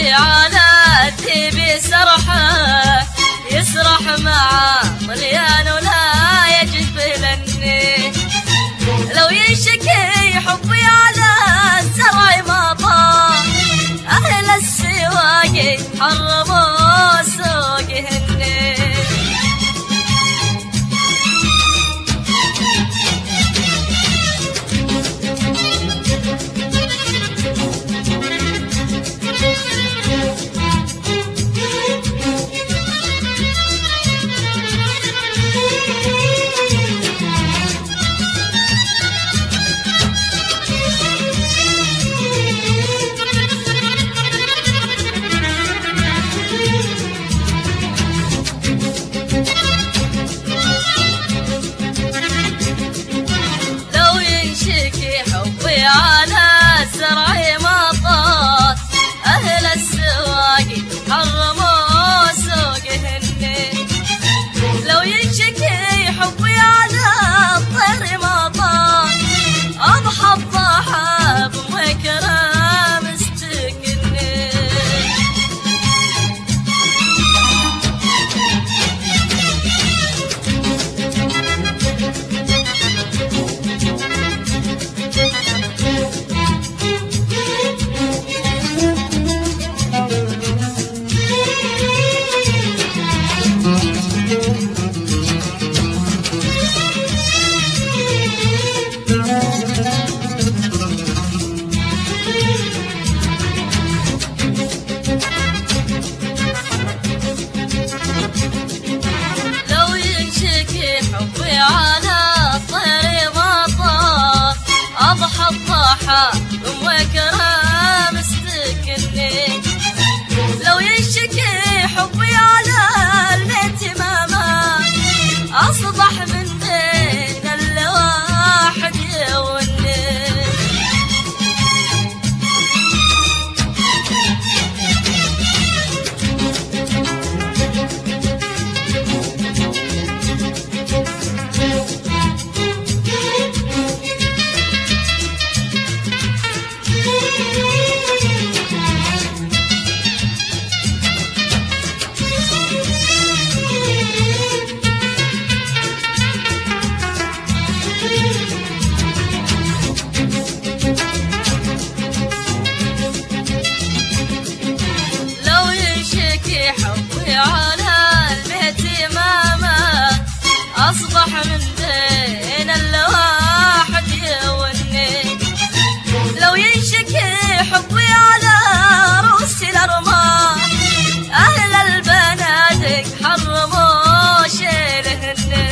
حبي على الديب سرحه يسرح مع طليان ولا يجفلني. لو ينشكي حبي على الزرع ما طار أهل السواقي حرموا سوقهن. على الزرع ما طار أهل السواقي حرموا سوقهن. لو ينشكي حبي على الطير ما طار أضحى الضحى بمكرم استكن. حبي على الطير ما طار أضحى الضحى وكرام استكني. لو ينشكي حبي على البيت ماما أصبح من بين الواحد يوني. حبي على البيت ماما أصبح من بين الواحد يوني. لو ينشكي حبي على رؤوس الأرماح أهل البنادق حرموا شيلهن.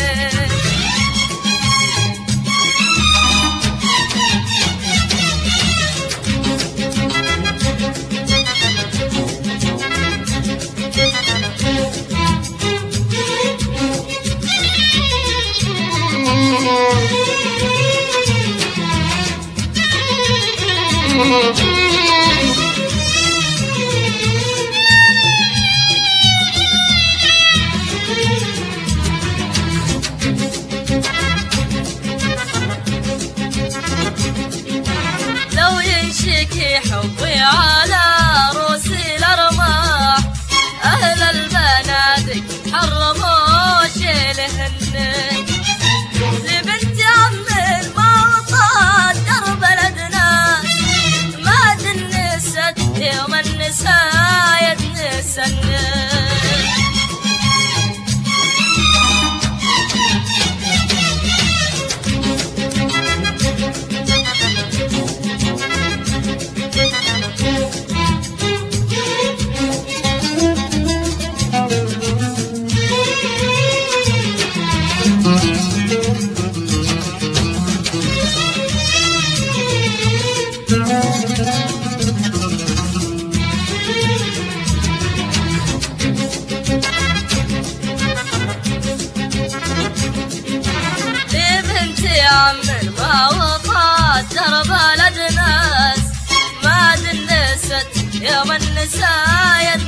لو ينشكي حبي على رؤوس الأرماح أهل البنادق حرموا شيلهن. لبنت عم المعطى درب بلدنا ما دنست يوم النساء يدنسن. من ما وطات درب الأجناس ما دنست يوم النساء